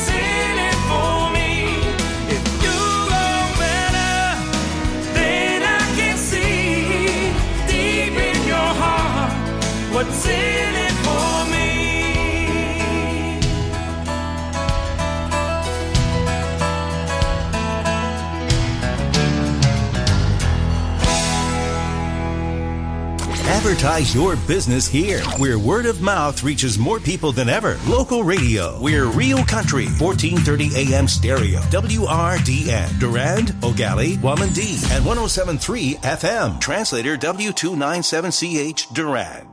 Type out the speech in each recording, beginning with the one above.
what's in it for me. If you go better, then I can see deep in your heart what's in it for me. Advertise your business here, where word of mouth reaches more people than ever. Local radio. We're Real Country, 1430 AM stereo. WRDN. Durand, Ogali, Wamandee, and 107.3 FM. Translator W297CH Durand.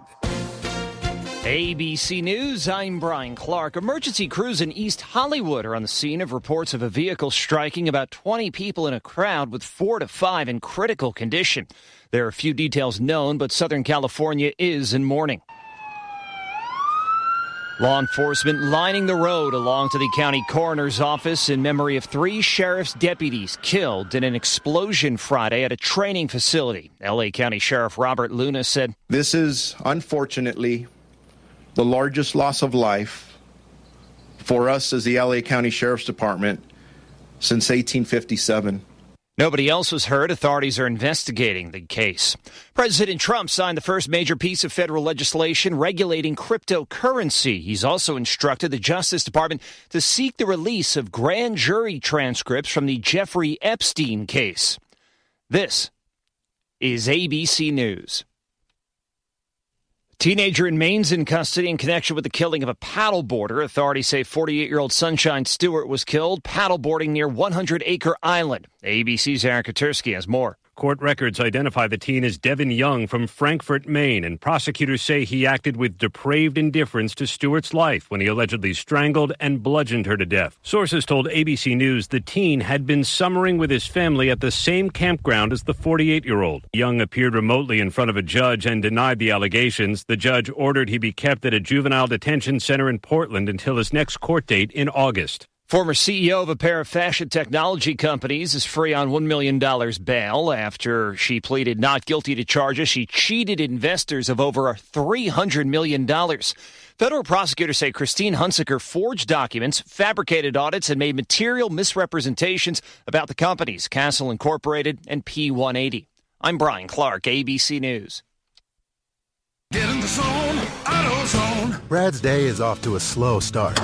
ABC News, I'm Brian Clark. Emergency crews in East Hollywood are on the scene of reports of a vehicle striking about 20 people in a crowd, with 4 to 5 in critical condition. There are few details known, but Southern California is in mourning. Law enforcement lining the road along to the county coroner's office in memory of 3 sheriff's deputies killed in an explosion Friday at a training facility. L.A. County Sheriff Robert Luna said, "This is, unfortunately, the largest loss of life for us as the L.A. County Sheriff's Department since 1857. Nobody else was hurt. Authorities are investigating the case. President Trump signed the first major piece of federal legislation regulating cryptocurrency. He's also instructed the Justice Department to seek the release of grand jury transcripts from the Jeffrey Epstein case. This is ABC News. Teenager in Maine's in custody in connection with the killing of a paddleboarder. Authorities say 48-year-old Sunshine Stewart was killed paddleboarding near 100 Acre Island. ABC's Aaron Katersky has more. Court records identify the teen as Devin Young from Frankfort, Maine, and prosecutors say he acted with depraved indifference to Stewart's life when he allegedly strangled and bludgeoned her to death. Sources told ABC News the teen had been summering with his family at the same campground as the 48-year-old. Young appeared remotely in front of a judge and denied the allegations. The judge ordered he be kept at a juvenile detention center in Portland until his next court date in August. Former CEO of a pair of fashion technology companies is free on $1 million bail after she pleaded not guilty to charges. She cheated investors of over $300 million. Federal prosecutors say Christine Hunsaker forged documents, fabricated audits, and made material misrepresentations about the companies, Castle Incorporated and P180. I'm Brian Clark, ABC News. Get in the zone, AutoZone. Brad's day is off to a slow start.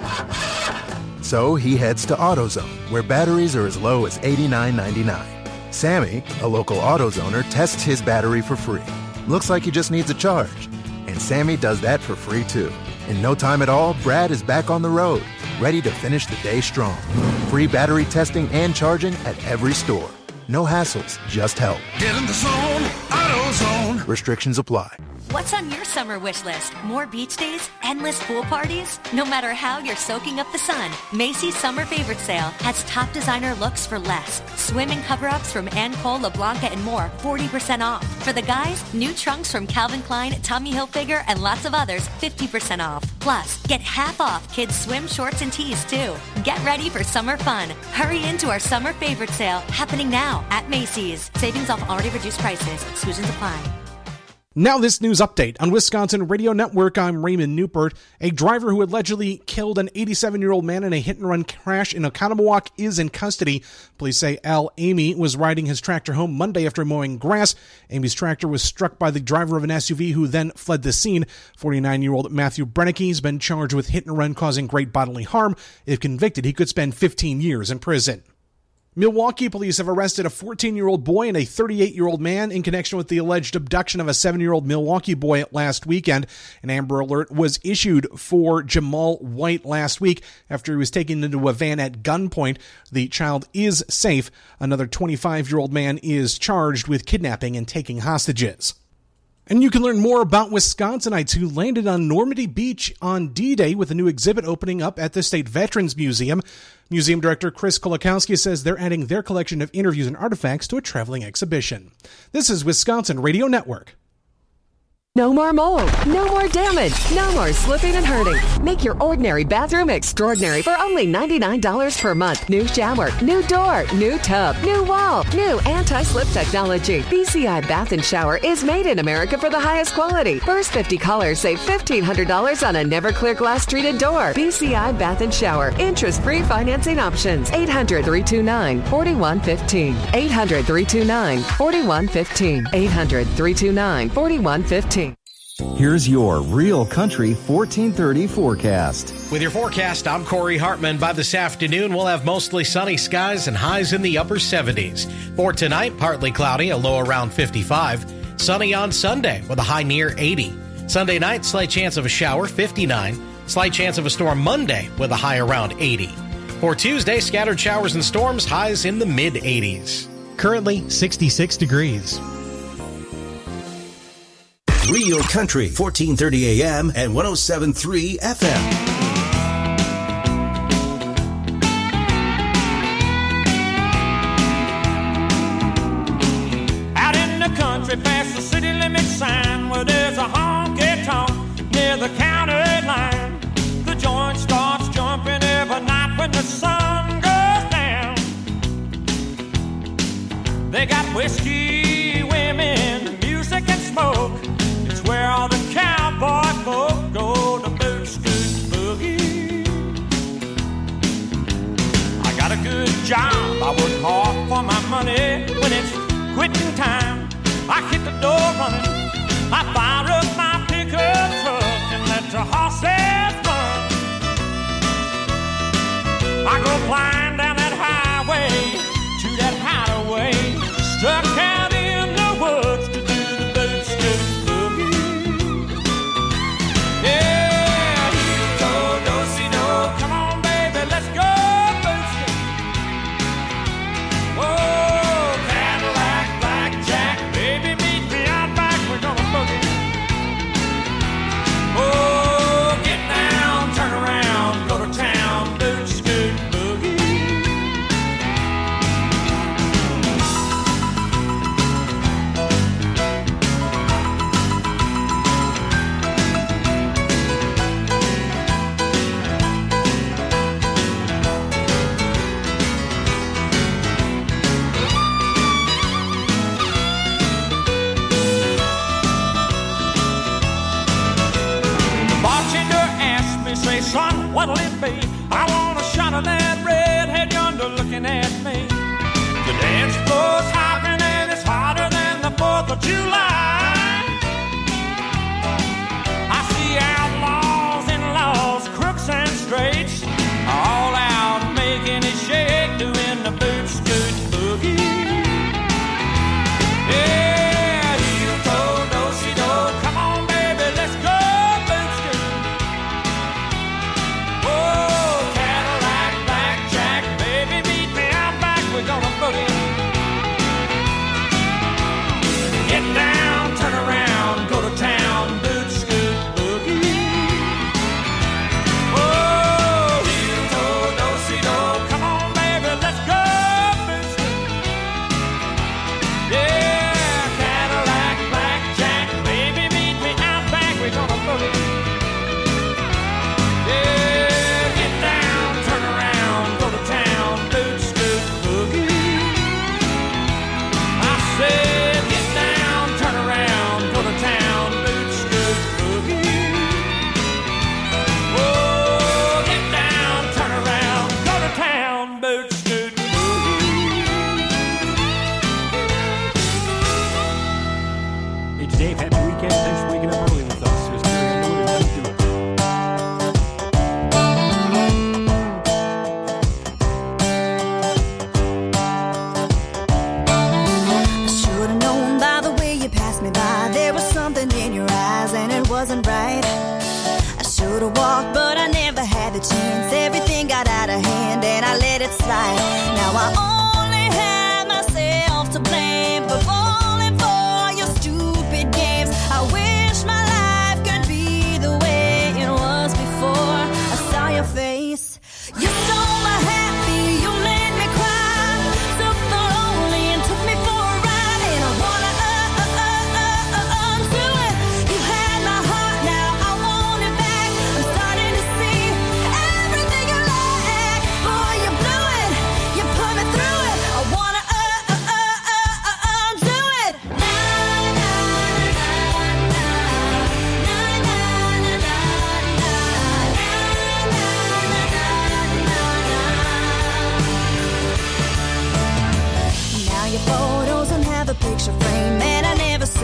So he heads to AutoZone, where batteries are as low as $89.99. Sammy, a local AutoZoner, tests his battery for free. Looks like he just needs a charge. And Sammy does that for free, too. In no time at all, Brad is back on the road, ready to finish the day strong. Free battery testing and charging at every store. No hassles, just help. Get in the zone, AutoZone. Restrictions apply. What's on your summer wish list? More beach days? Endless pool parties? No matter how you're soaking up the sun, Macy's Summer Favorite Sale has top designer looks for less. Swim and cover-ups from Ann Cole, LeBlanca, and more, 40% off. For the guys, new trunks from Calvin Klein, Tommy Hilfiger, and lots of others, 50% off. Plus, get half off kids' swim shorts and tees, too. Get ready for summer fun. Hurry into our Summer Favorite Sale, happening now at Macy's. Savings off already reduced prices. Exclusions apply. Now this news update on Wisconsin Radio Network. I'm Raymond Newport. A driver who allegedly killed an 87-year-old man in a hit-and-run crash in Oconomowoc is in custody. Police say Al Amy was riding his tractor home Monday after mowing grass. Amy's tractor was struck by the driver of an SUV who then fled the scene. 49-year-old Matthew Brennicky has been charged with hit-and-run causing great bodily harm. If convicted, he could spend 15 years in prison. Milwaukee police have arrested a 14-year-old boy and a 38-year-old man in connection with the alleged abduction of a 7-year-old Milwaukee boy last weekend. An Amber Alert was issued for Jamal White last week after he was taken into a van at gunpoint. The child is safe. Another 25-year-old man is charged with kidnapping and taking hostages. And you can learn more about Wisconsinites who landed on Normandy Beach on D-Day with a new exhibit opening up at the State Veterans Museum. Museum Director Chris Kolakowski says they're adding their collection of interviews and artifacts to a traveling exhibition. This is Wisconsin Radio Network. No more mold, no more damage, no more slipping and hurting. Make your ordinary bathroom extraordinary for only $99 per month. New shower, new door, new tub, new wall, new anti-slip technology. BCI Bath and Shower is made in America for the highest quality. First 50 callers save $1,500 on a never clear glass treated door. BCI Bath and Shower. Interest-free financing options. 800-329-4115. 800-329-4115. 800-329-4115. Here's your Real Country 1430 forecast. With your forecast, I'm Corey Hartman. By this afternoon, we'll have mostly sunny skies and highs in the upper 70s. For tonight, partly cloudy, a low around 55. Sunny on Sunday with a high near 80. Sunday night, slight chance of a shower, 59. Slight chance of a storm Monday with a high around 80. For Tuesday, scattered showers and storms, highs in the mid-80s. Currently 66 degrees. Real Country, 1430 AM and 107.3 FM. Out in the country past the city limit sign where there's a honky-tonk near the county line. The joint starts jumping every night when the sun goes down. They got whiskey, women, music and smoke. It's where all the cowboy folk go to boot scoot boogie. I got a good job, I work hard for my money. When it's quitting time, I hit the door running. I fire up my pickup truck and let the horses run. I go flying down that highway to that hideaway, stuck out in the woods to do the boot scoot boogie. Yeah, heel-toe, do-si-do, come on baby, let's go boot scoot. Whoa, Cadillac, blackjack, baby meet me out back, we're gonna boogie. Oh, get down, turn around, go to town, boot scoot boogie. Say, son, what'll it be? I want a shot of that redhead yonder looking at me. The dance floor's hopping and it's hotter than the 4th of July. I see outlaws, in-laws, crooks and straights, all out making it shake, doing the boot scoot boogie. Yeah, heel-toe, do-si-do, come on baby, let's go. Get down, turn around, go to town, boot scoot boogie. Oh, heel-toe, do-si-do, come on baby, let's go boot scoot. Yeah, Cadillac, blackjack, baby meet me out back, we're gonna boogie. Yeah, get down, turn around, go to town, boot scoot boogie. I said get down, turn around, go to town, boot scoot boogie. Oh, get down, turn around, go to town, boot scoot boogie. It's Dave. Happy weekend. Thanks for waking up early with us. Here's Terry Underwood and how you doing. Wasn't right. I should have walked, but I never had the chance. Everything got out of hand and I let it slide. Now I only have myself to blame for falling for your stupid games. I wish my life could be the way it was before I saw your face. You stole my happy, you made me cry. Took the lonely and took me for a ride. And I wanna undo it. You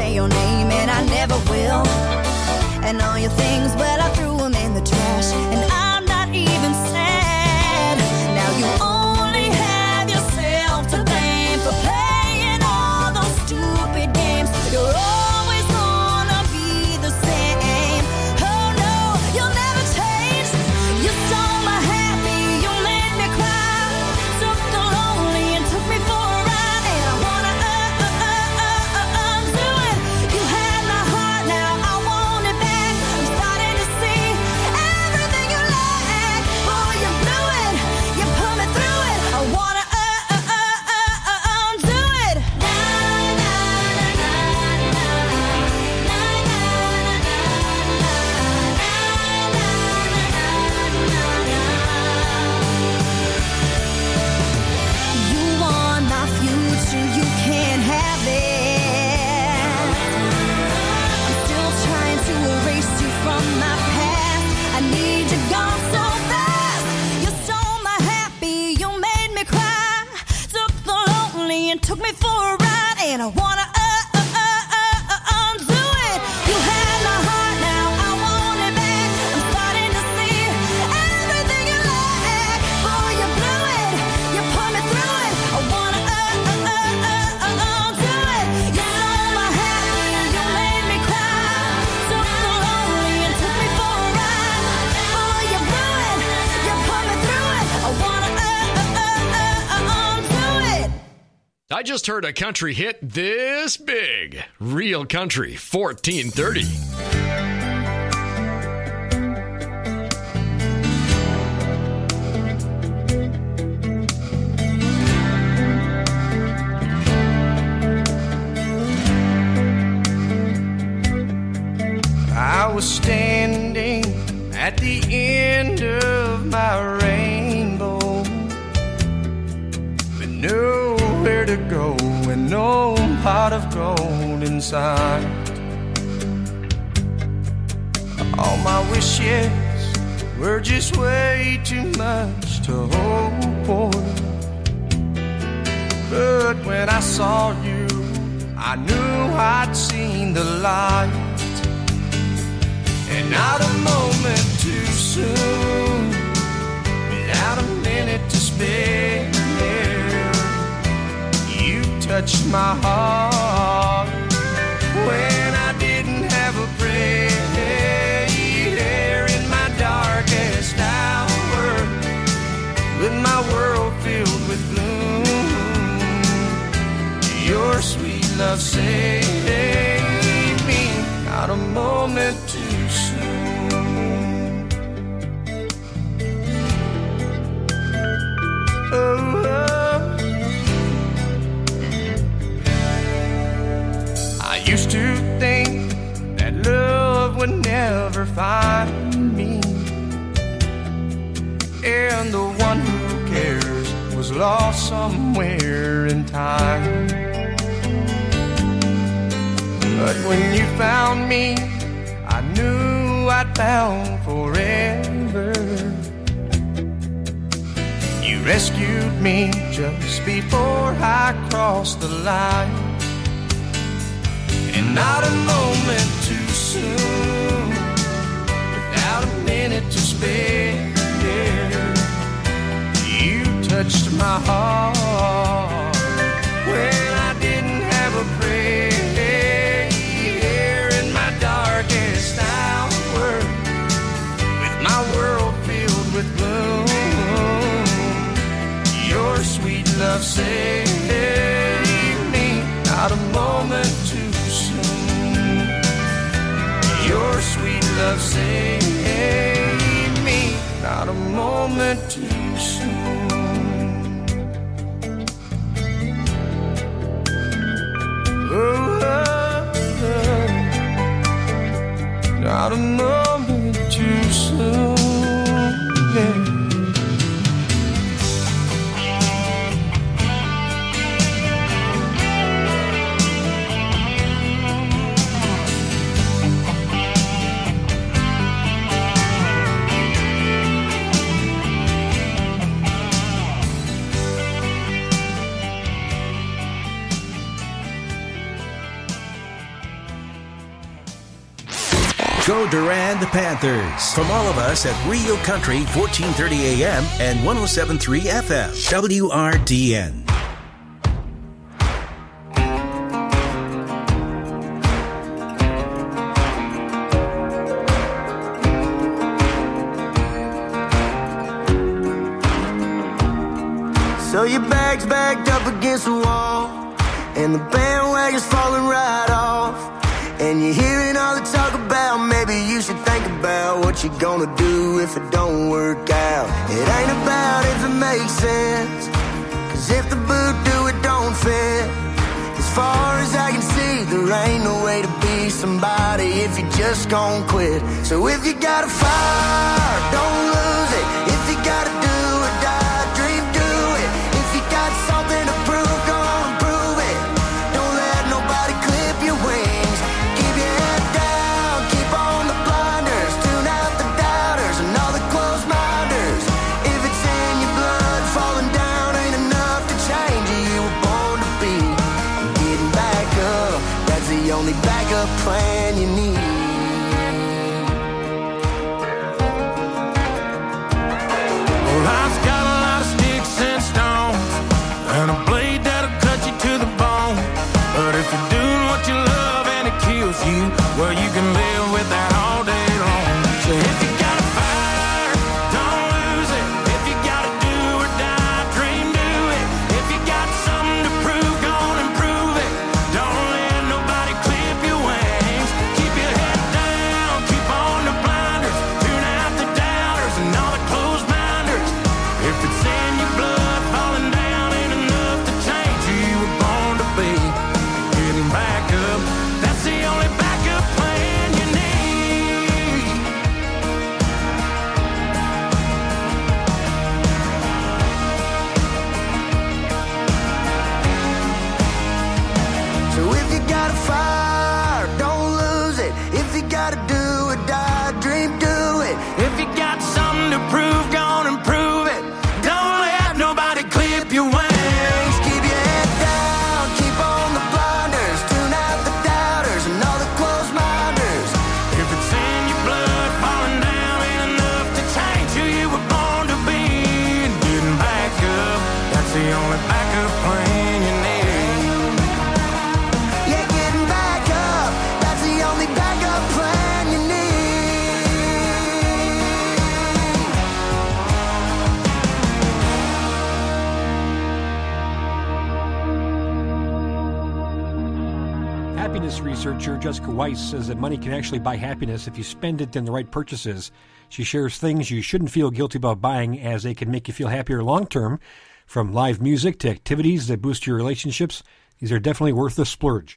say your name, and I never will. And all your things, well, I threw them in the trash, and I'm not even sad. Now you only have yourself to blame for playing all those stupid games. You're always gonna be the same. Oh no, you'll never change. You stole my happy, you made me cry. Took the lonely and took me for a ride, and I wanna undo it. You had my heart, now I want it back. I'm starting to see everything you like. Boy, you blew it, you put me through it. I wanna undo it. You want my future, you can't have it. I'm still trying to erase you from my past. I need you gone so fast. You stole my happy, you made me cry. Took the lonely and took me for a ride, and I wanna undo it. You had my heart, now I want it back. I'm starting to see everything you like. Boy, you blew it, you put me through it. I wanna undo it. You stole my happy, you made me cry. Took the lonely and took me for a ride. Boy, you blew it, you put me through it. I wanna undo it. I just heard a country hit this big. Real Country 1430. I was standing at the end of my rainbow, with nowhere to go and no pot of gold inside. All my wishes were just way too much to hope for. But when I saw you, I knew I'd seen the light. And not a moment too soon, without a minute to spare, you touched my heart when I didn't have a prayer. In my darkest hour, with my world filled with gloom, your sweet love saved me. Not a moment too soon. Oh, I used to think that love would never find me, and the one who cares was lost somewhere in time. But when you found me, I knew I'd found forever. You rescued me just before I crossed the line, and not a moment too soon, without a minute to spare, you touched my heart when I didn't have a prayer. Darkest hour, with my world filled with gloom, your sweet love saved me. Not a moment too soon, your sweet love saved me. Not a moment too soon. Oh, not a moment too soon, yeah. Go Durand Panthers. From all of us at Rio Country, 1430 AM and 107.3 FM. WRDN. So your bag's backed up against the wall, and the bandwagon's falling right off, and you're hearing all the talk about maybe you should think about what you're gonna do if it don't work out. It ain't about if it makes sense, 'cause if the boot do it don't fit. As far as I can see, there ain't no way to be somebody if you just gon' quit. So if you got a fire, don't lose it. If you gotta do or die, dream, do it. If you got something to prove, go on and prove it. Don't let nobody clip your wings. Keep your head down, keep on the blinders. Tune out the doubters and all the closed minders. If it's in your blood, falling down ain't enough to change who you were born to be. Getting back up, that's the only backup plan you need. Life's got a lot of sticks and stones, and a blade that'll cut you to the bone. But if you're doing what you love and it kills you, well, you can live with that all day long. So if you got a fire, don't lose it. If you gotta do or die, dream, do it. If you got something to prove, go on and prove it. Don't let nobody clip your wings. Keep your head down, keep on the blinders. Tune out the doubters and all the closed minders. If it's in your blood, falling down ain't enough to change who you were born to be. Getting back up, that's the only backup plan you need. So if you got a fire, don't lose it. If you gotta do or die, dream, do it. If you got something to prove, go on and prove it. Don't let nobody clip your wings. Keep your head down, keep on the blinders. Tune out the doubters and all the closed minders. If it's in your blood, falling down ain't enough to change who you were born to be. And getting back up, that's the only backup plan you need. Yeah, getting back up, that's the only backup plan you need. Happiness researcher Jessica Weiss says that money can actually buy happiness if you spend it in the right purchases. She shares things you shouldn't feel guilty about buying, as they can make you feel happier long term. From live music to activities that boost your relationships, these are definitely worth the splurge.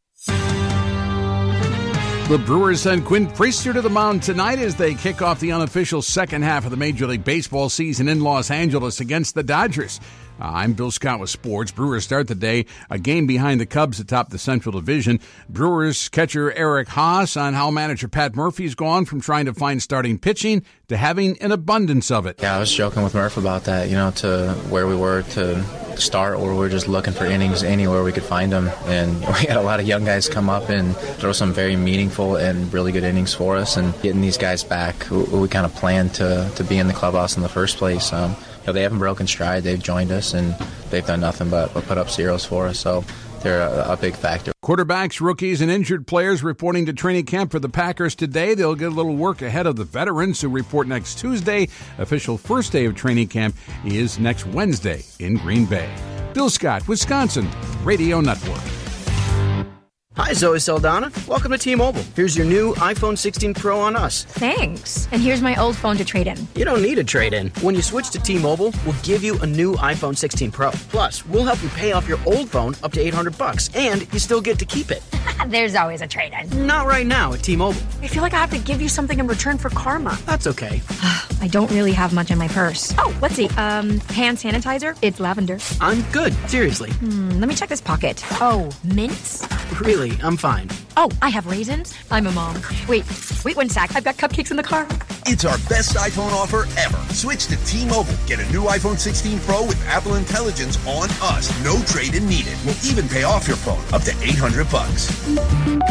The Brewers send Quinn Priester to the mound tonight as they kick off the unofficial second half of the Major League Baseball season in Los Angeles against the Dodgers. I'm Bill Scott with sports. Brewers start the day a game behind the Cubs atop the Central Division. Brewers catcher Eric Haas on how manager Pat Murphy's gone from trying to find starting pitching to having an abundance of it. Yeah, I was joking with Murph about that, to where we were to start, where we were just looking for innings anywhere we could find them. And we had a lot of young guys come up and throw some very meaningful and really good innings for us. And getting these guys back, who we kind of planned to be in the clubhouse in the first place. They haven't broken stride. They've joined us, and they've done nothing but put up zeros for us. So they're a big factor. Quarterbacks, rookies, and injured players reporting to training camp for the Packers today. They'll get a little work ahead of the veterans who report next Tuesday. Official first day of training camp is next Wednesday in Green Bay. Bill Scott, Wisconsin Radio Network. Hi, Zoe Saldana. Welcome to T-Mobile. Here's your new iPhone 16 Pro on us. Thanks. And here's my old phone to trade in. You don't need a trade-in. When you switch to T-Mobile, we'll give you a new iPhone 16 Pro. Plus, we'll help you pay off your old phone up to $800, and you still get to keep it. There's always a trade-in. Not right now at T-Mobile. I feel like I have to give you something in return for karma. That's okay. I don't really have much in my purse. Oh, let's see. Hand sanitizer. It's lavender. I'm good. Seriously. Let me check this pocket. Oh, mints? Really, I'm fine. Oh, I have raisins. I'm a mom. Wait 1 sec. I've got cupcakes in the car. It's our best iPhone offer ever. Switch to T-Mobile. Get a new iPhone 16 Pro with Apple Intelligence on us. No trade-in needed. We'll even pay off your phone up to $800. With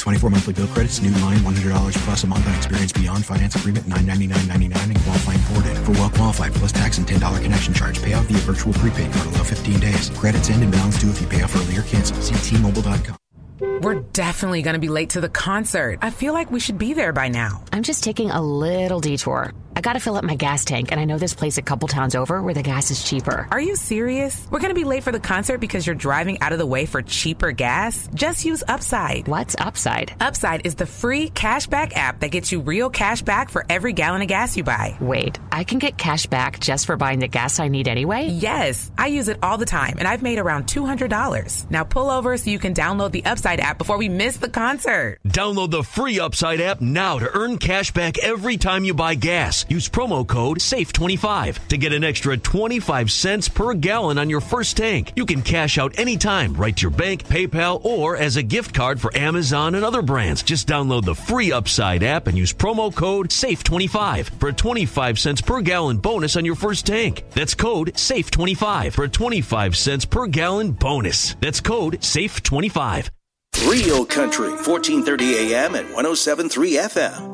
24 monthly bill credits. New line $100 plus a month on experience beyond finance agreement $999.99 and qualifying forwarded. For well qualified plus tax and $10 connection charge. Payoff via virtual prepaid card. Allow 15 days. Credits end and balance due if you pay off early or cancel. See T-Mobile.com. We're definitely going to be late to the concert. I feel like we should be there by now. I'm just taking a little detour. I gotta fill up my gas tank, and I know this place a couple towns over where the gas is cheaper. Are you serious? We're gonna be late for the concert because you're driving out of the way for cheaper gas? Just use Upside. What's Upside? Upside is the free cashback app that gets you real cash back for every gallon of gas you buy. Wait, I can get cash back just for buying the gas I need anyway? Yes, I use it all the time, and I've made around $200. Now pull over so you can download the Upside app before we miss the concert. Download the free Upside app now to earn cash back every time you buy gas. Use promo code SAFE25 to get an extra 25 cents per gallon on your first tank. You can cash out anytime, right to your bank, PayPal, or as a gift card for Amazon and other brands. Just download the free Upside app and use promo code SAFE25 for a 25 cents per gallon bonus on your first tank. That's code SAFE25 for a 25 cents per gallon bonus. That's code SAFE25. Real Country, 1430 AM and 107.3 FM.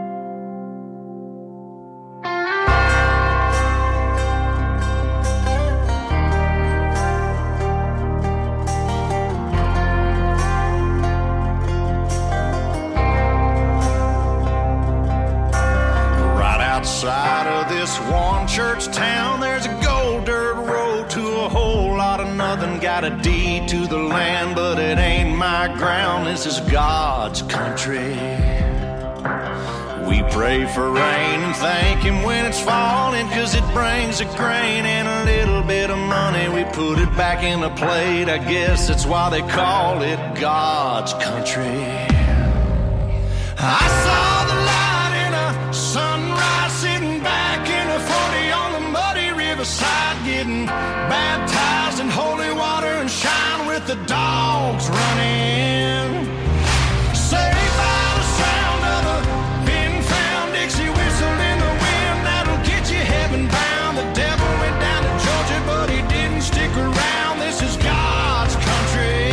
Outside of this one church town, there's a gold dirt road to a whole lot of nothing. Got a deed to the land, but it ain't my ground. This is God's country. We pray for rain and thank Him when it's falling, 'cause it brings a grain and a little bit of money. We put it back in the plate. I guess that's why they call it God's country. I saw the light in a sunrise, sitting back in a 40 on the muddy riverside, getting baptized in holy water and shine with the dogs running. Saved by the sound of a pin-found Dixie whistle in the wind that'll get you heaven bound. The devil went down to Georgia, but he didn't stick around. This is God's country.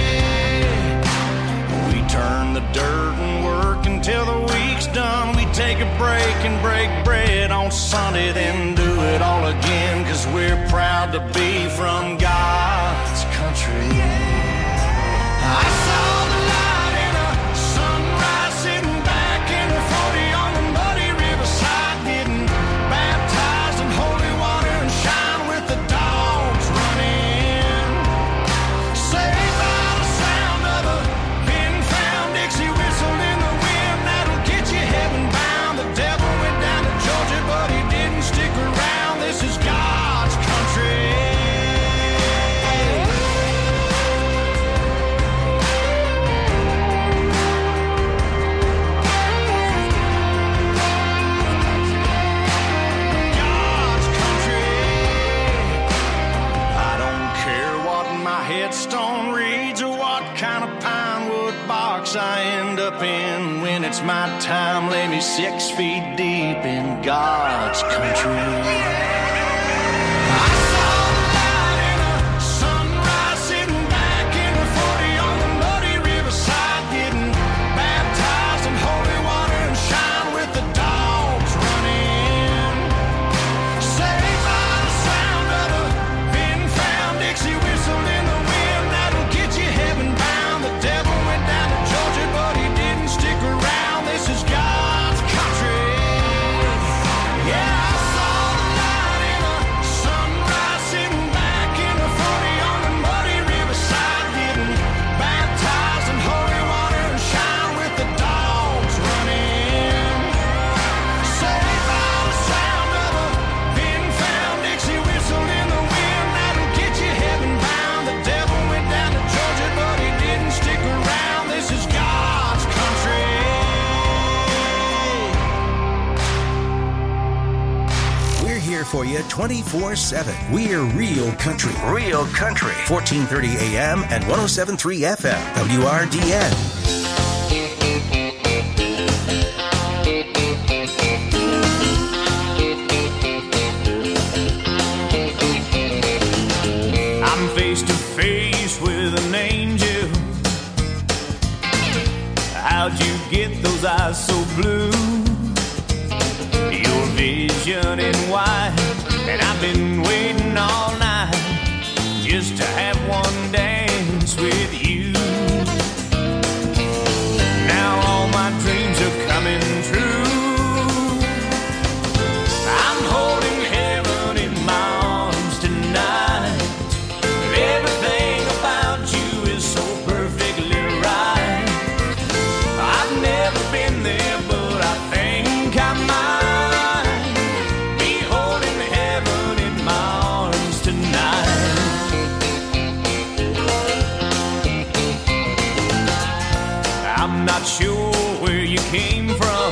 We turn the dirt and work until the week's done. We take a break and break bread on Sunday, then do it all again, 'cause we're proud to be from God's country. I saw the light in a sunrise, sitting back in a 40 on the muddy riverside, getting baptized in holy water and shine with the dogs running. Saved by the sound of a pin-found Dixie whistle in the wind that'll get you heaven bound. The devil went down to Georgia, but he didn't stick around. This is God's country. God's country. I don't care what my headstone reads or what kind of pine wood box I end up in. When it's my time, lay me 6 feet deep in God's country. I saw the light in a sunrise, sitting back in a 40 on the muddy riverside, getting baptized in holy water and shine with the dogs running. Saved by the sound of a pin-found Dixie whistle in the wind that'll get you heaven bound. The devil went down to Georgia, but he didn't stick around. This is God's country. Yeah, I saw the light in a sunrise, sitting back in a 40 on the muddy riverside, getting baptized in holy water and shine with the dogs running. Saved by the sound of a pin-found Dixie whistle in the wind that'll get you heaven bound. The devil went down to Georgia, but he didn't stick around. This is God's country. We're here for you 24/7. We're Real Country. Real Country. 1430 AM and 107.3 FM. WRDN. I'm face to face with an angel. How'd skies so blue, your vision in white, and I've been waiting all night just to have one dance with you. Now all my dreams are coming true. I'm holding heaven in my arms tonight. Everything about you is so perfectly right. I've never been there, but I think I might be holding heaven in my arms tonight. I'm not sure where you came from,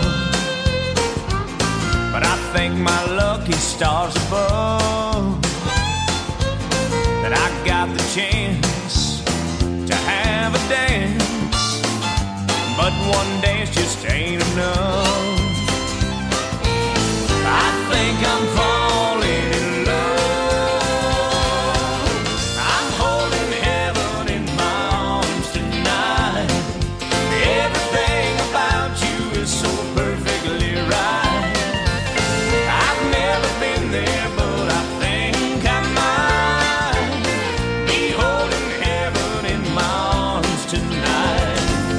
but I thank my lucky stars above that I got the chance to have a dance. But one dance just ain't enough. I think I'm falling in love. I'm holding heaven in my arms tonight. Everything about you is so perfectly right. I've never been there, but I think I might be holding heaven in my arms tonight.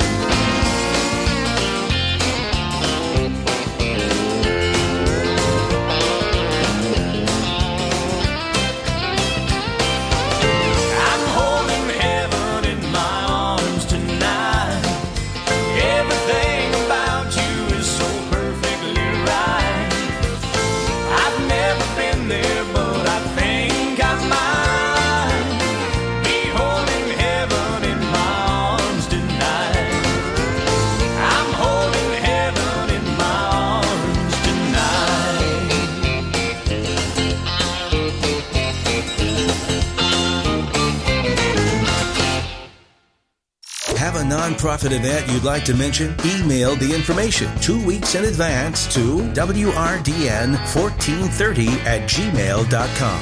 I'm holding heaven in my arms tonight. Everything about you is so perfectly right. I've never been there, but I think I might be holding heaven in my arms tonight. I'm holding heaven in my arms tonight. Have a nonprofit event you'd like to mention? Email the information 2 weeks in advance to wrdn1430@gmail.com.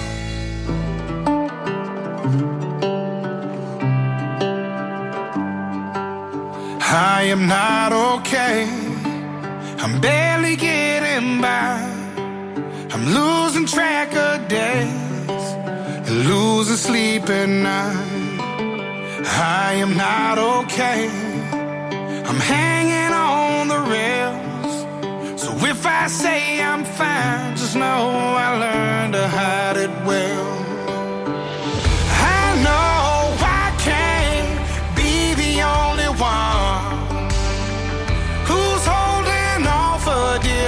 I am not okay. I'm barely getting by. I'm losing track of days and losing sleep at night. I am not okay. I'm hanging on the rails. So if I say I'm fine, just know I learned to hide it well. I know I can't be the only one who's holding on for dear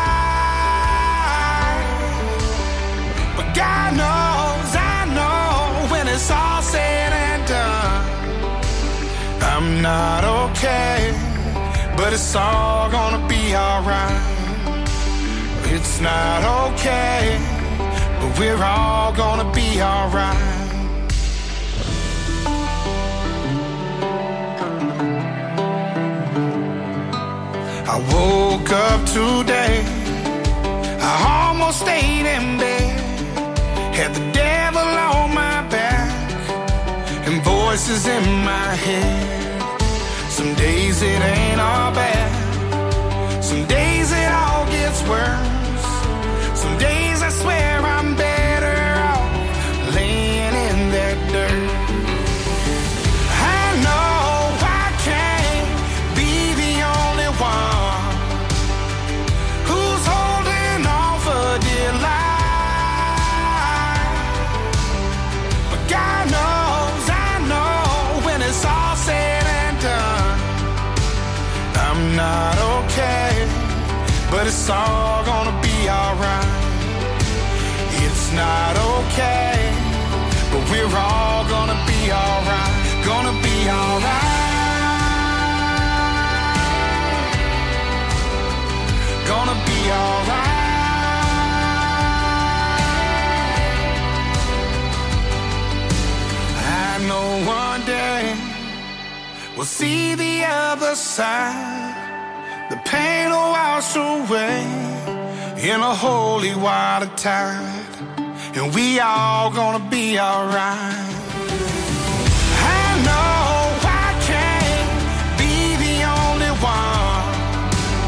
life. But God knows, I know when it's all said and done, I'm not okay, but it's all gonna be alright. It's not okay, but we're all gonna be alright. I woke up today, I almost stayed in bed, had the devil on my back and voices in my head. Some days it ain't all bad, some days it all gets worse. Some days I swear I'm better off laying in that dirt. I know I can't be the only one who's holding on for dear life. But God knows, I know when it's all said and done, I'm not okay, but it's all gonna be alright. It's not okay, but we're all gonna be alright. Gonna be alright. Gonna be alright. I know one day we'll see the other side. The pain will wash away in a holy water tide, and we all gonna be alright. I know I can't be the only one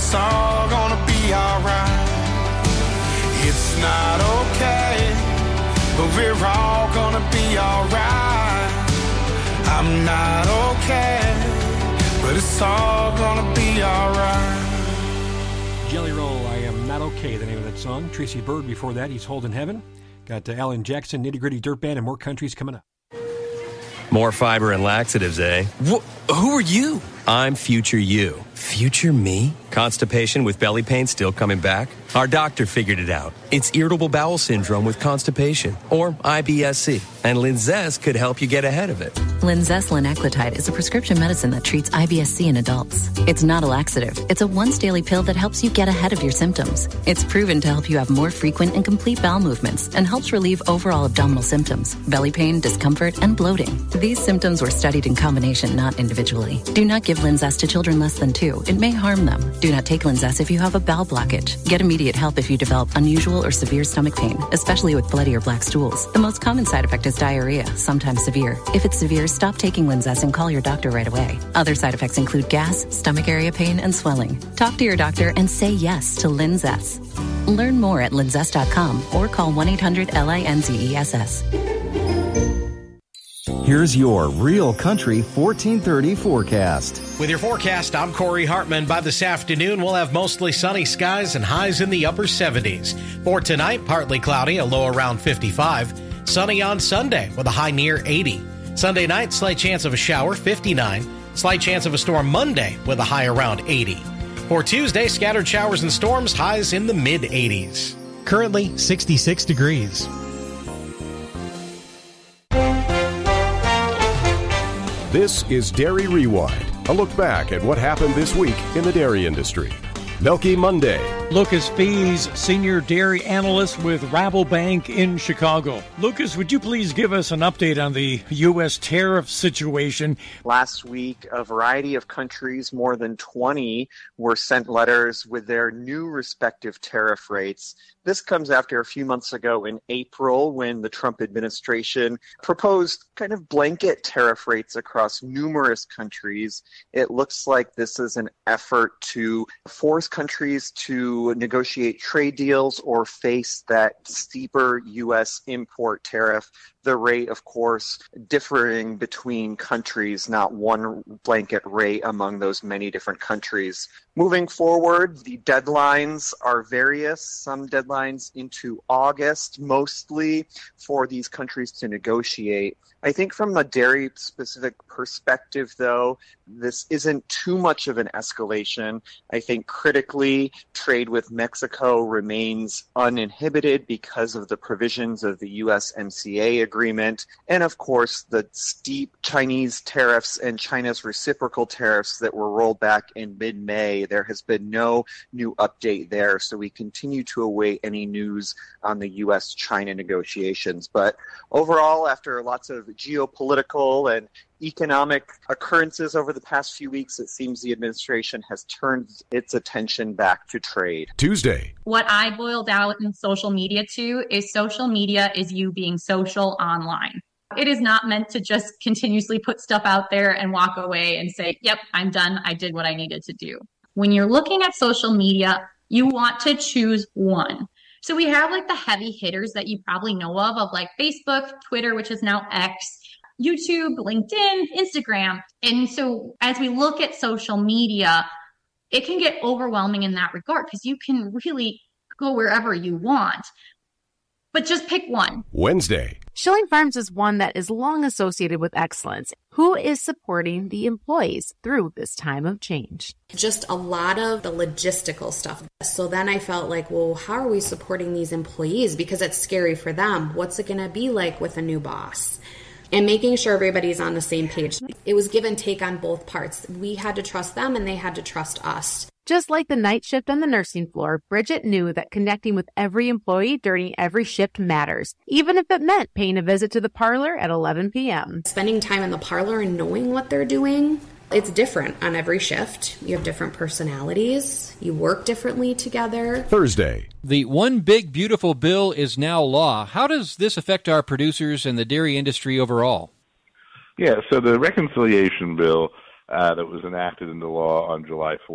it's all gonna be alright. It's not okay, but we're all gonna be alright. I'm not okay, but it's all gonna be alright. Jelly Roll, I Am Not Okay, the name of that song. Tracy Bird before that, He's Holding Heaven. Got Alan Jackson, Nitty Gritty Dirt Band, and more countries coming up. More fiber and laxatives, eh? Who are you? I'm future you. Future me? Constipation with belly pain still coming back? Our doctor figured it out. It's irritable bowel syndrome with constipation, or IBS-C, and Linzess could help you get ahead of it. Linzess linaclotide is a prescription medicine that treats IBS-C in adults. It's not a laxative. It's a once-daily pill that helps you get ahead of your symptoms. It's proven to help you have more frequent and complete bowel movements and helps relieve overall abdominal symptoms, belly pain, discomfort, and bloating. These symptoms were studied in combination, not individually. Do not give Linzess to children less than 2. It may harm them. Do not take Linzess if you have a bowel blockage. Get immediate help if you develop unusual or severe stomach pain, especially with bloody or black stools. The most common side effect is diarrhea, sometimes severe. If it's severe, stop taking Linzess and call your doctor right away. Other side effects include gas, stomach area pain, and swelling. Talk to your doctor and say yes to Linzess. Learn more at linzess.com or call 1-800-LINZESS. Here's your Real Country 1430 forecast. With your forecast, I'm Corey Hartman. By this afternoon, we'll have mostly sunny skies and highs in the upper 70s. For tonight, partly cloudy, a low around 55. Sunny on Sunday with a high near 80. Sunday night, slight chance of a shower, 59. Slight chance of a storm Monday with a high around 80. For Tuesday, scattered showers and storms, highs in the mid-80s. Currently 66 degrees. This is Dairy Rewind, a look back at what happened this week in the dairy industry. Milky Monday. Lucas Fees, Senior Dairy Analyst with Rabobank in Chicago. Lucas, would you please give us an update on the U.S. tariff situation? Last week, a variety of countries, more than 20, were sent letters with their new respective tariff rates. This comes after a few months ago in April when the Trump administration proposed kind of blanket tariff rates across numerous countries. It looks like this is an effort to force countries to negotiate trade deals or face that steeper U.S. import tariff. The rate, of course, differing between countries, not one blanket rate among those many different countries. Moving forward, the deadlines are various. Some deadlines into August, mostly for these countries to negotiate. I think from a dairy-specific perspective, though, this isn't too much of an escalation. I think critically, trade with Mexico remains uninhibited because of the provisions of the USMCA agreement, and of course, the steep Chinese tariffs and China's reciprocal tariffs that were rolled back in mid-May. There has been no new update there, so we continue to await any news on the U.S.-China negotiations. But overall, after lots of geopolitical and economic occurrences over the past few weeks, it seems the administration has turned its attention back to trade. Tuesday. What I boiled out in social media to is social media is you being social online. It is not meant to just continuously put stuff out there and walk away and say, yep, I'm done. I did what I needed to do. When you're looking at social media, you want to choose one. So we have like the heavy hitters that you probably know of like Facebook, Twitter, which is now X, YouTube, LinkedIn, Instagram. And so as we look at social media, it can get overwhelming in that regard because you can really go wherever you want. But just pick one. Wednesday. Schilling Farms is one that is long associated with excellence. Who is supporting the employees through this time of change? Just a lot of the logistical stuff. So then I felt like, well, how are we supporting these employees? Because it's scary for them. What's it going to be like with a new boss? And making sure everybody's on the same page. It was give and take on both parts. We had to trust them and they had to trust us. Just like the night shift on the nursing floor, Bridget knew that connecting with every employee during every shift matters, even if it meant paying a visit to the parlor at 11 p.m. Spending time in the parlor and knowing what they're doing, it's different on every shift. You have different personalities. You work differently together. Thursday. The One Big Beautiful Bill is now law. How does this affect our producers and the dairy industry overall? Yeah, so the reconciliation bill that was enacted into law on July 4th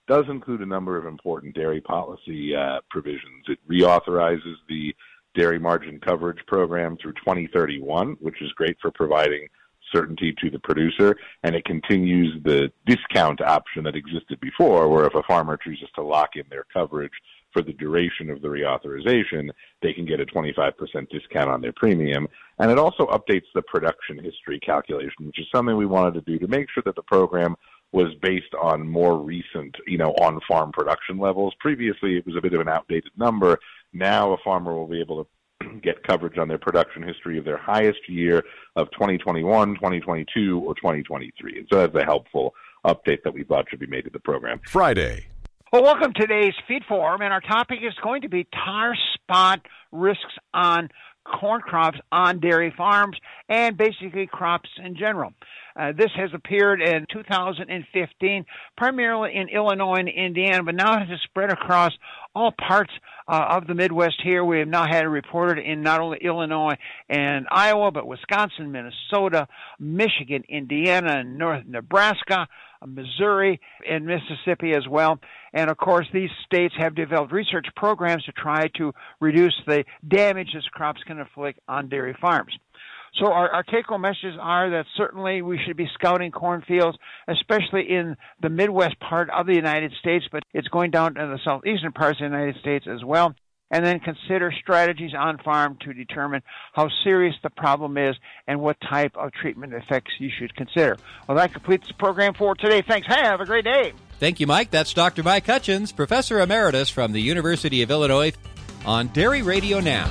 does include a number of important dairy policy provisions. It reauthorizes the dairy margin coverage program through 2031, which is great for providing certainty to the producer, and it continues the discount option that existed before, where if a farmer chooses to lock in their coverage for the duration of the reauthorization, they can get a 25% discount on their premium. And it also updates the production history calculation, which is something we wanted to do to make sure that the program was based on more recent, on-farm production levels. Previously, it was a bit of an outdated number. Now a farmer will be able to get coverage on their production history of their highest year of 2021, 2022, or 2023. And so that's a helpful update that we thought should be made to the program. Friday. Well, welcome to today's Feed Forum, and our topic is going to be tar spot risks on corn crops on dairy farms and basically crops in general. This has appeared in 2015, primarily in Illinois and Indiana, but now it has spread across all parts of the Midwest here. We have now had it reported in not only Illinois and Iowa, but Wisconsin, Minnesota, Michigan, Indiana, and North Nebraska, Missouri, and Mississippi as well. And, of course, these states have developed research programs to try to reduce the damage this crops can inflict on dairy farms. So our take-home messages are that certainly we should be scouting cornfields, especially in the Midwest part of the United States, but it's going down to the southeastern parts of the United States as well. And then consider strategies on farm to determine how serious the problem is and what type of treatment effects you should consider. Well, that completes the program for today. Thanks. Have a great day. Thank you, Mike. That's Dr. Mike Hutchins, Professor Emeritus from the University of Illinois on Dairy Radio Now.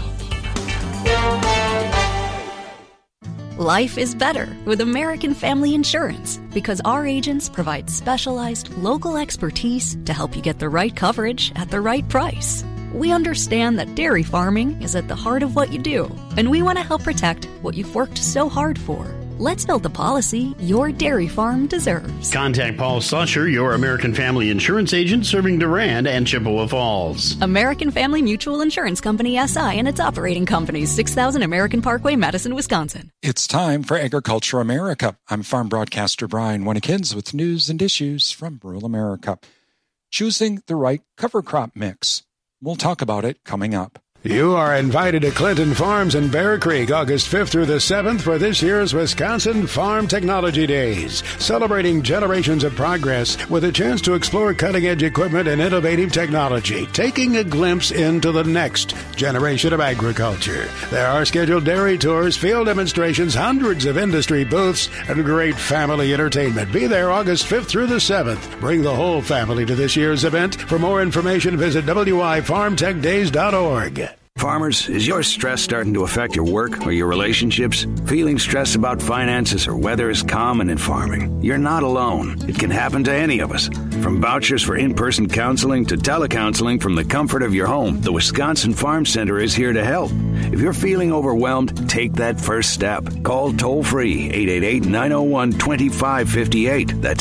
Life is better with American Family Insurance because our agents provide specialized local expertise to help you get the right coverage at the right price. We understand that dairy farming is at the heart of what you do, and we want to help protect what you've worked so hard for. Let's build the policy your dairy farm deserves. Contact Paul Slusher, your American Family Insurance agent serving Durand and Chippewa Falls. American Family Mutual Insurance Company, SI, and its operating companies, 6000 American Parkway, Madison, Wisconsin. It's time for Agriculture America. I'm farm broadcaster Brian Winnikins with news and issues from rural America. Choosing the right cover crop mix. We'll talk about it coming up. You are invited to Clinton Farms in Bear Creek, August 5th through the 7th for this year's Wisconsin Farm Technology Days, celebrating generations of progress with a chance to explore cutting-edge equipment and innovative technology, taking a glimpse into the next generation of agriculture. There are scheduled dairy tours, field demonstrations, hundreds of industry booths, and great family entertainment. Be there August 5th through the 7th. Bring the whole family to this year's event. For more information, visit wifarmtechdays.org. Farmers, is your stress starting to affect your work or your relationships? Feeling stressed about finances or weather is common in farming. You're not alone. It can happen to any of us. From vouchers for in-person counseling to telecounseling from the comfort of your home, the Wisconsin Farm Center is here to help. If you're feeling overwhelmed, take that first step. Call toll-free 888-901-2558. That's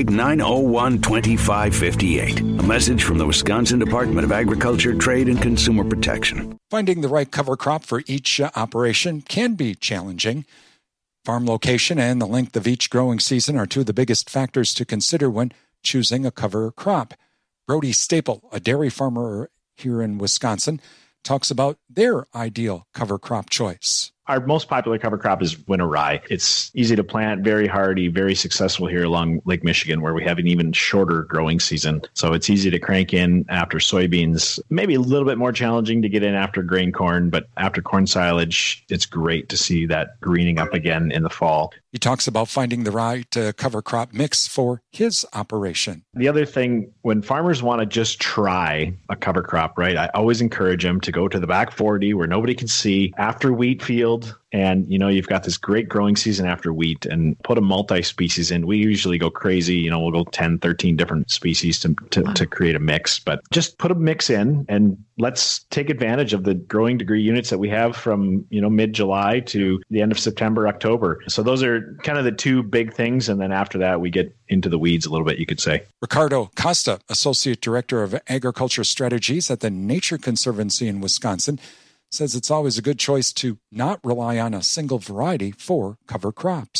888-901-2558. A message from the Wisconsin Department of Agriculture, Trade, and Consumer Protection. Finding the right cover crop for each operation can be challenging. Farm location and the length of each growing season are two of the biggest factors to consider when choosing a cover crop. Brody Staple, a dairy farmer here in Wisconsin, talks about their ideal cover crop choice. Our most popular cover crop is winter rye. It's easy to plant, very hardy, very successful here along Lake Michigan, where we have an even shorter growing season. So it's easy to crank in after soybeans, maybe a little bit more challenging to get in after grain corn, but after corn silage, it's great to see that greening up again in the fall. He talks about finding the right cover crop mix for his operation. The other thing, when farmers want to just try a cover crop, right, I always encourage them to go to the back 40 where nobody can see after wheat field. And, you've got this great growing season after wheat and put a multi-species in. We usually go crazy. We'll go 10, 13 different species to create a mix. But just put a mix in and let's take advantage of the growing degree units that we have from, mid-July to the end of September, October. So those are kind of the two big things. And then after that, we get into the weeds a little bit, you could say. Ricardo Costa, Associate Director of Agriculture Strategies at the Nature Conservancy in Wisconsin, says it's always a good choice to not rely on a single variety for cover crops.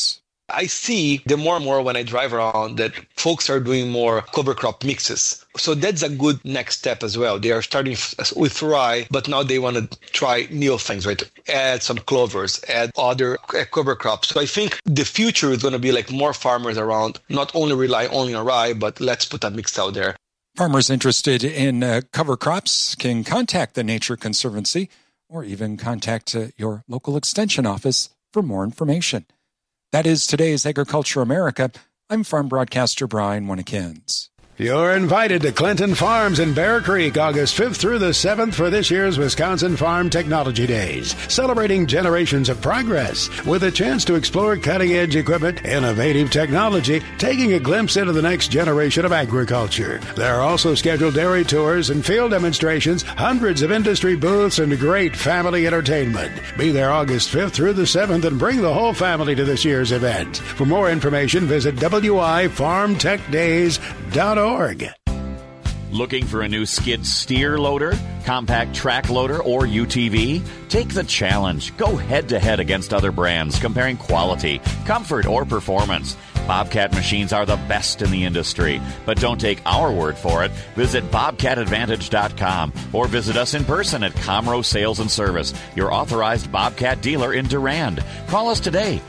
I see the more and more when I drive around that folks are doing more cover crop mixes. So that's a good next step as well. They are starting with rye, but now they want to try new things, right? Add some clovers, add other cover crops. So I think the future is going to be like more farmers around, not only rely only on rye, but let's put a mix out there. Farmers interested in cover crops can contact the Nature Conservancy or even contact your local extension office for more information. That is today's Agriculture America. I'm farm broadcaster Brian Winnikins. You're invited to Clinton Farms in Bear Creek, August 5th through the 7th for this year's Wisconsin Farm Technology Days, celebrating generations of progress with a chance to explore cutting-edge equipment, innovative technology, taking a glimpse into the next generation of agriculture. There are also scheduled dairy tours and field demonstrations, hundreds of industry booths, and great family entertainment. Be there August 5th through the 7th and bring the whole family to this year's event. For more information, visit wifarmtechdays.org. Looking for a new skid steer loader, compact track loader, or UTV? Take the challenge. Go head-to-head against other brands, comparing quality, comfort, or performance. Bobcat machines are the best in the industry. But don't take our word for it. Visit BobcatAdvantage.com or visit us in person at Comro Sales and Service, your authorized Bobcat dealer in Durand. Call us today,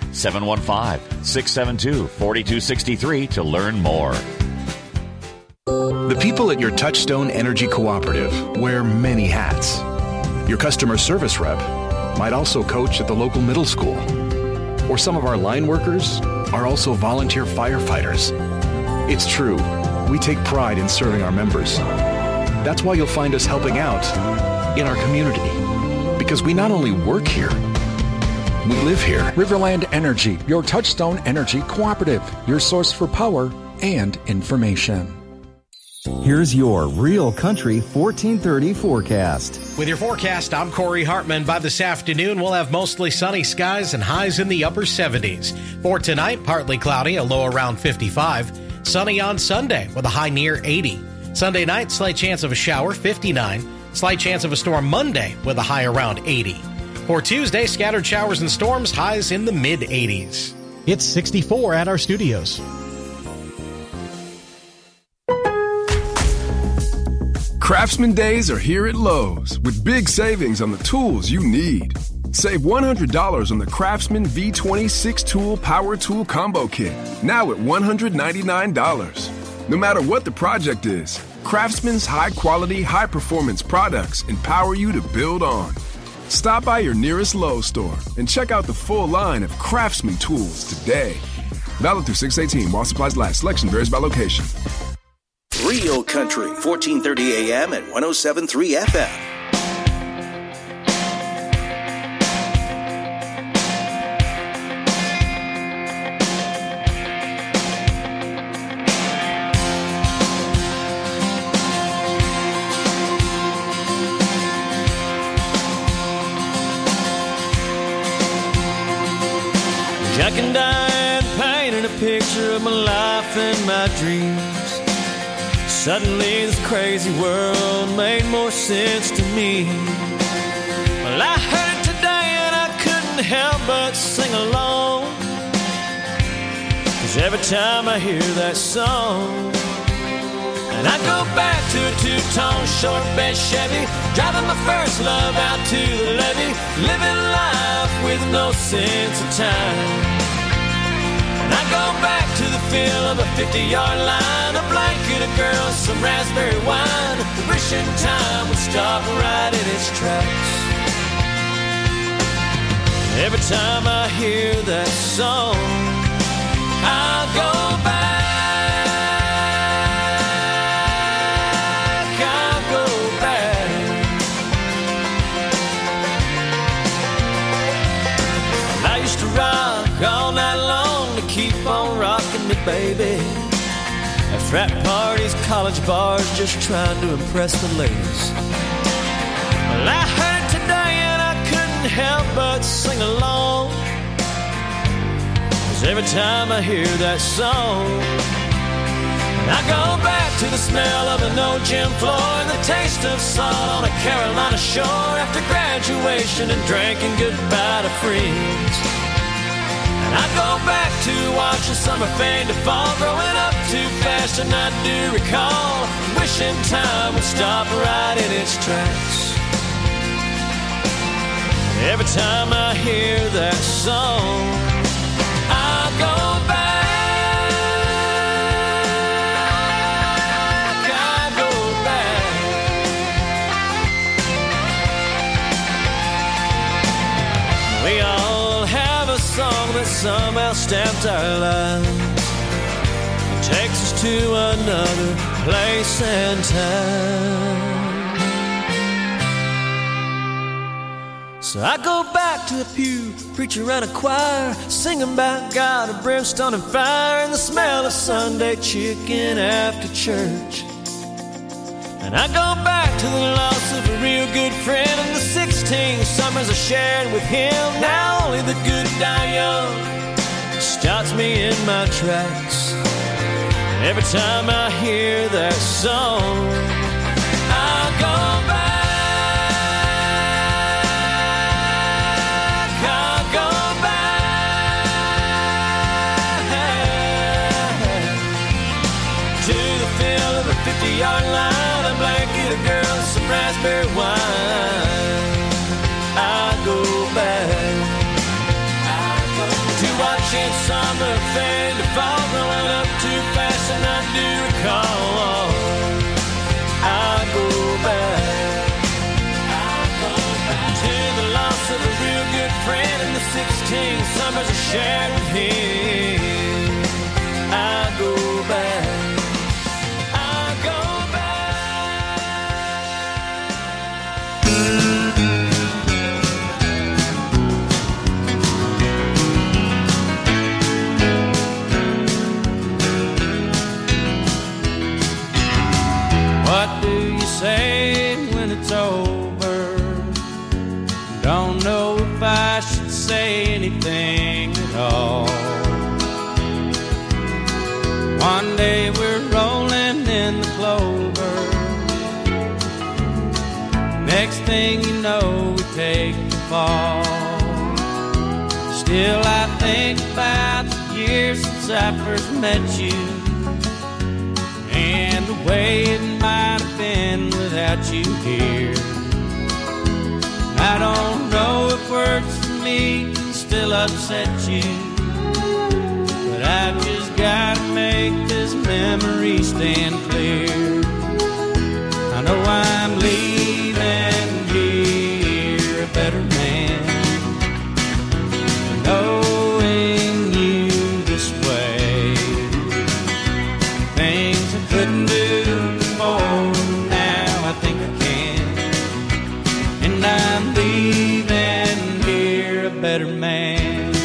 715-672-4263 to learn more. The people at your Touchstone Energy Cooperative wear many hats. Your customer service rep might also coach at the local middle school. Or some of our line workers are also volunteer firefighters. It's true, we take pride in serving our members. That's why you'll find us helping out in our community. Because we not only work here, we live here. Riverland Energy, your Touchstone Energy Cooperative, your source for power and information. Here's your Real Country 1430 forecast. With your forecast, I'm Corey Hartman. By this afternoon, we'll have mostly sunny skies and highs in the upper 70s. For tonight, partly cloudy, a low around 55. Sunny on Sunday with a high near 80. Sunday night, slight chance of a shower, 59. Slight chance of a storm Monday with a high around 80. For Tuesday, scattered showers and storms, highs in the mid-80s. It's 64 at our studios. Craftsman Days are here at Lowe's with big savings on the tools you need. Save $100 on the Craftsman V26 Tool Power Tool Combo Kit, now at $199. No matter what the project is, Craftsman's high-quality, high-performance products empower you to build on. Stop by your nearest Lowe's store and check out the full line of Craftsman tools today. Valid through 6/18 while supplies last. Selection varies by location. Real Country, 1430 AM and 107.3 FM. Jack and Diane painted a picture of my life and my dreams. Suddenly this crazy world made more sense to me. Well, I heard it today and I couldn't help but sing along. 'Cause every time I hear that song, and I go back to a two-tone short bed Chevy, driving my first love out to the levee, living life with no sense of time. And I go back to the feel of a 50-yard line, a blanket, a girl, some raspberry wine, wishing time would stop right in its tracks. Every time I hear that song, I go back, I go back. I used to rock all night long to keep on rocking me, baby. At frat parties, college bars, just trying to impress the ladies. Well, I heard it today and I couldn't help but sing along. 'Cause every time I hear that song, I go back to the smell of an old gym floor and the taste of salt on a Carolina shore after graduation and drinking goodbye to friends. And I go back to watching summer fade to fall, growing up too fast, and I do recall wishing time would stop right in its tracks. Every time I hear that song, I go back. We all have a song that somehow stamped our lives and takes us to another place and time. So I go back to the pew, preacher and a choir, singing about God and brimstone and fire, and the smell of Sunday chicken after church. And I go back to the loss of a real good friend and the 16 summers I shared with him. Now only the good die young stops me in my tracks. Every time I hear that song, I go back, I go back to the field of a 50-yard line, blanket, a girl, some raspberry wine. I go back to watching summer fade to fall, growing up too fast, and I do recall. I go back to the loss of a real good friend and the 16 summers I shared with him. I go back. What do you say when it's over? Don't know if I should say anything at all. One day we're rolling in the clover. Next thing you know, we take the fall. Still I think about the years since I first met you, and the way it might have been without you here. I don't know if words for me can still upset you, but I've just gotta make this memory stand clear. I know I'm leaving here a better man, knowing you this way. Things I couldn't do before, now I think I can, and I'm leaving here a better man.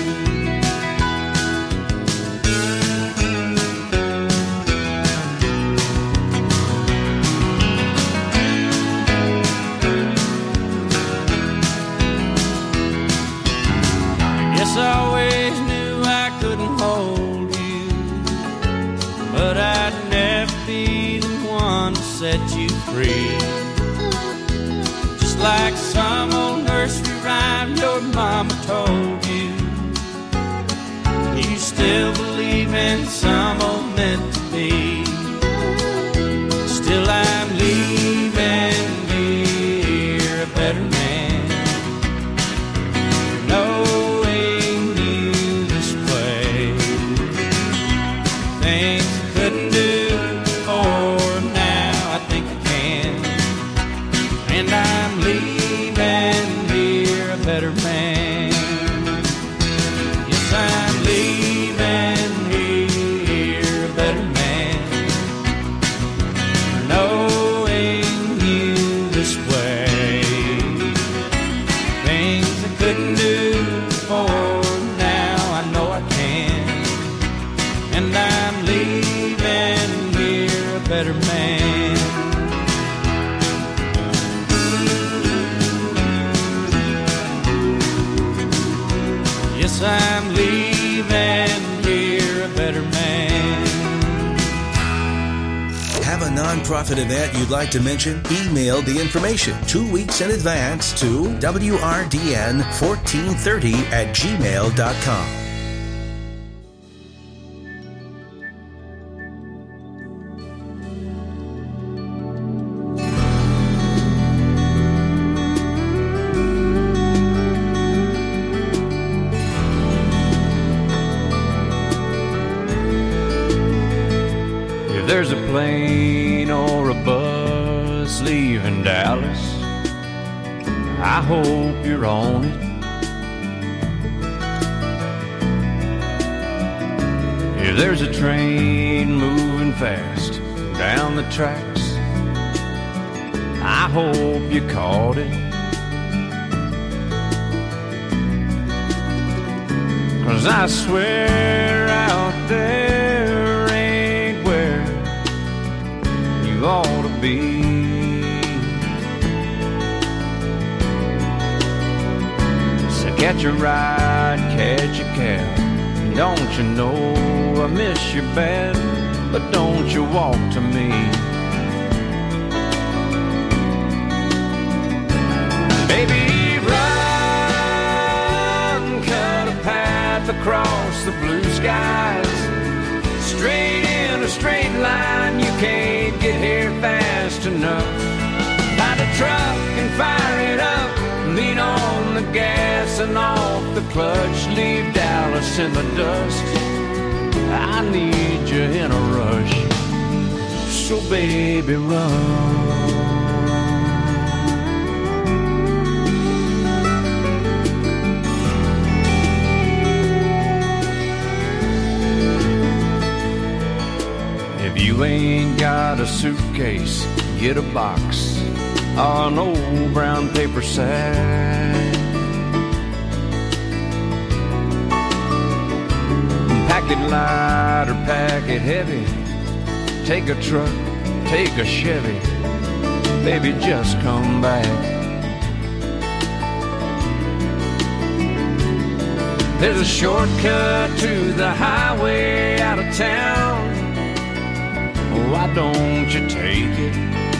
I always knew I couldn't hold you, but I'd never be the one to set you free. Just like some old nursery rhyme your mama told you, you still believe in some old meant to be. Still I'm leaving here a better man. I'm leaving here a better man. Have a nonprofit event you'd like to mention? Email the information 2 weeks in advance to wrdn1430 at gmail.com. there's a plane or a bus leaving Dallas, I hope you're on it. If there's a train moving fast down the tracks, I hope you caught it. 'Cause I swear out there ain't where you ought to be. So catch a ride, catch a cab. Don't you know I miss you bad, but don't you walk to me. Baby, run, cut a path across the blue skies, straight in a straight line, you can't get here fast enough. Find a truck and fire it up, lean on the gas and off the clutch, leave Dallas in the dust. I need you in a rush, so baby run. If you ain't got a suitcase, get a box or an old brown paper sack. Pack it light or pack it heavy, take a truck, take a Chevy, baby just come back. There's a shortcut to the highway out of town, why don't you take it?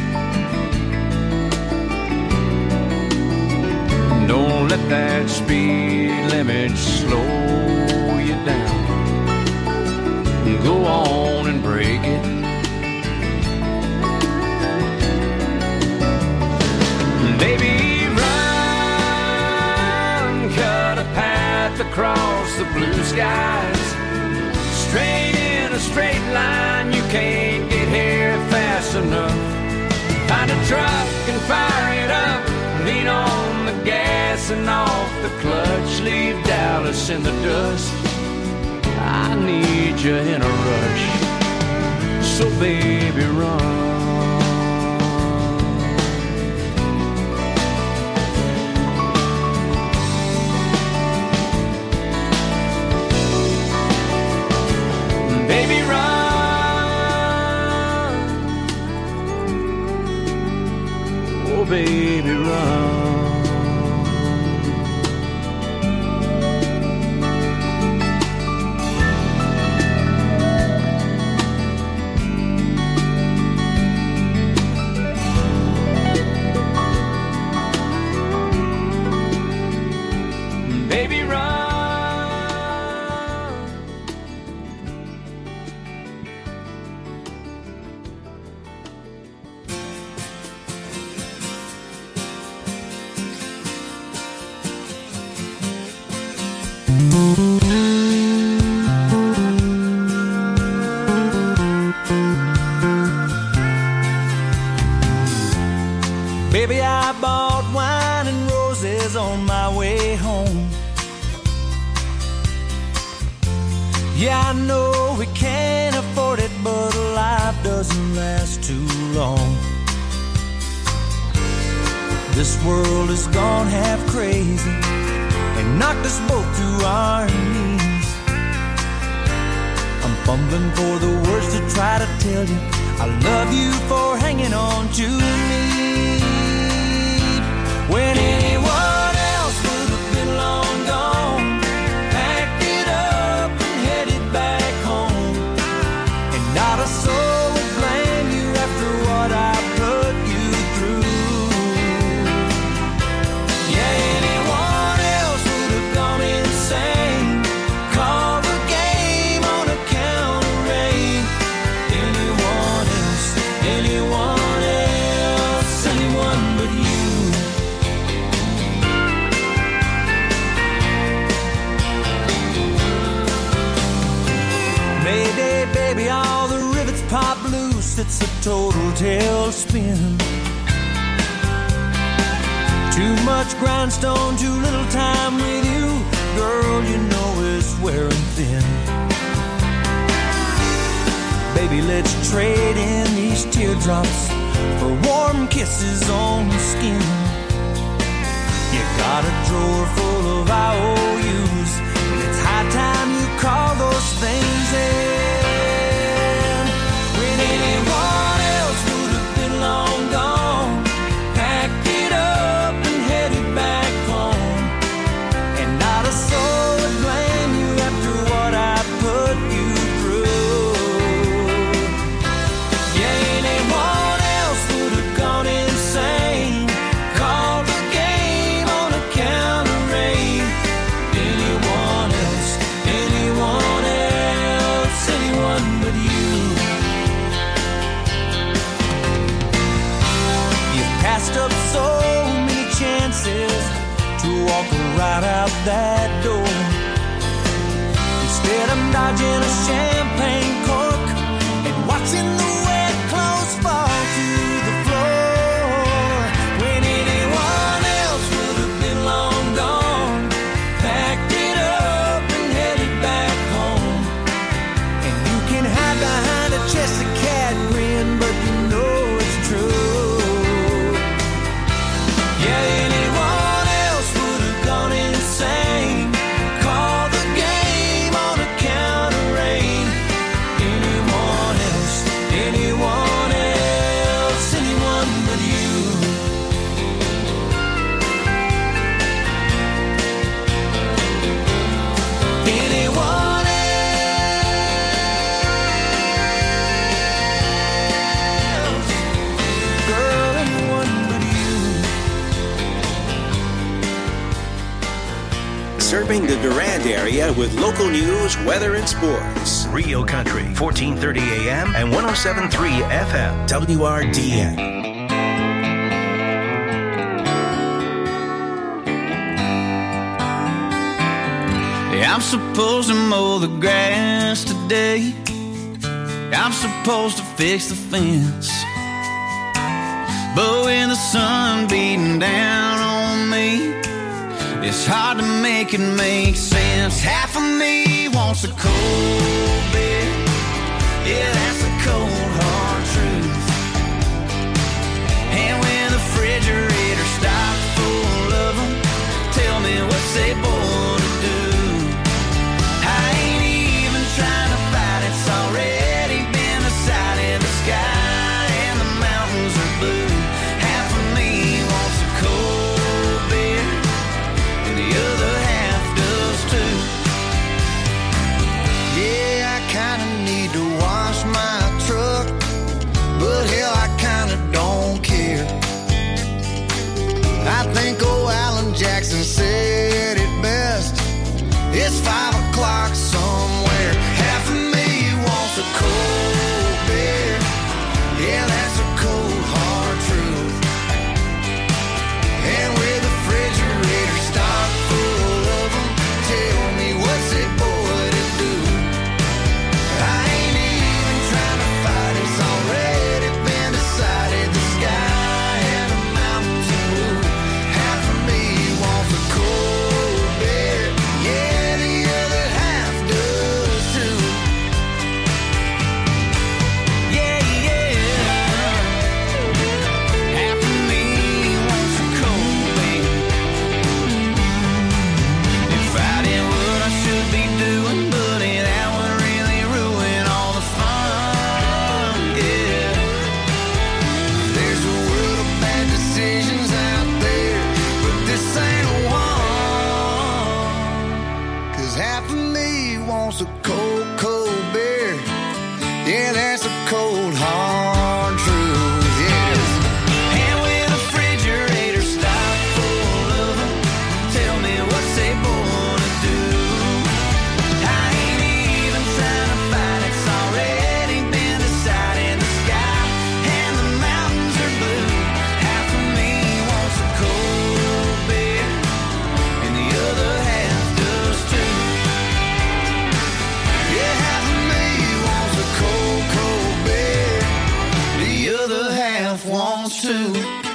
Don't let that speed limit slow you down. Go on and break it. Baby, run, cut a path across the blue skies, straight in a straight line, you can't get here fast enough. Find a truck and fire it up, lean on the gas and off the clutch, leave Dallas in the dust. I need you in a rush, so baby run. Baby run, oh baby run. Baby, I bought wine and roses on my way home. Yeah, I know we can't afford it, but life doesn't last too long. This world has gone half crazy and knocked us both to our knees. I'm fumbling for the words to try to tell you I love you for hanging on to me. When anyone else would have been long gone, packed it up and headed back home, and not a soul would blame you after what I put you through. Yeah, anyone else would have gone insane, call the game on account of rain. Anyone else, anyone but you. face, it's a total tailspin. Too much grindstone, too little time with you. Girl, you know it's wearing thin. Baby, let's trade in these teardrops for warm kisses on the skin. You got a drawer full of IOUs, and it's high time you call those things in. When anyone else would have been long gone, packed it up and headed back home, and not a soul would blame you after what I put you through. Yeah, anyone else would have gone insane, called the game on account of rain. Anyone else, anyone but you. You've passed up so many chances to walk right out that door. Instead, I'm dodging a champagne cork and watching the wet clothes fall to the floor. When anyone else would have been long gone, packed it up and headed back home. And you can hide behind a chested cat grin, but you know it's true. Yeah, anyone else would have gone insane, called the game on account of rain. Anyone else, anyone but you. Anyone else, girl, anyone but you. Serving the Durand area with local news, weather, and sports. Rio Country, 1430 AM and 107.3 FM. WRDN. I'm supposed to mow the grass today. I'm supposed to fix the fence. But when the sun beating down on me, it's hard to make it make sense. Half of me wants a cold beer. Yeah, that's the cold hard truth. And when the refrigerator stops full of them, tell me what's they born to do. I ain't even trying to fight, it's already been decided. The sky and the mountains are blue. Half of me wants a cold beer, and the other half does too. Yeah, I kinda need to wash my truck, but hell, I kinda don't care. I think old Alan Jackson said it best. It's 5 o'clock somewhere. Half of me wants a cold beer. Yeah, that's a cold hard truth. And with the refrigerator stocked full of them, tell me what's it boy to do. I ain't even trying to fight, it's already been decided. The sky and the mountains are blue. Half of me wants a cold beer. Yeah, the other half does too. Yeah, yeah. Half of me wants a cold beer. If I did what I should be doing, buddy, that would really ruin all the fun. Yeah. There's a world of bad decisions out there, but this ain't one. 'Cause half of me wants a cold, cold beer. Yeah, that's a cold, hard truth. Yes. And with the refrigerator stocked full of them, tell me what's they born to do. I ain't even trying to fight, it's already been decided. The sky and the mountains are blue. Half of me wants a cold beer, and the other half does too. Yeah, half of me wants a cold, cold beer. wants to.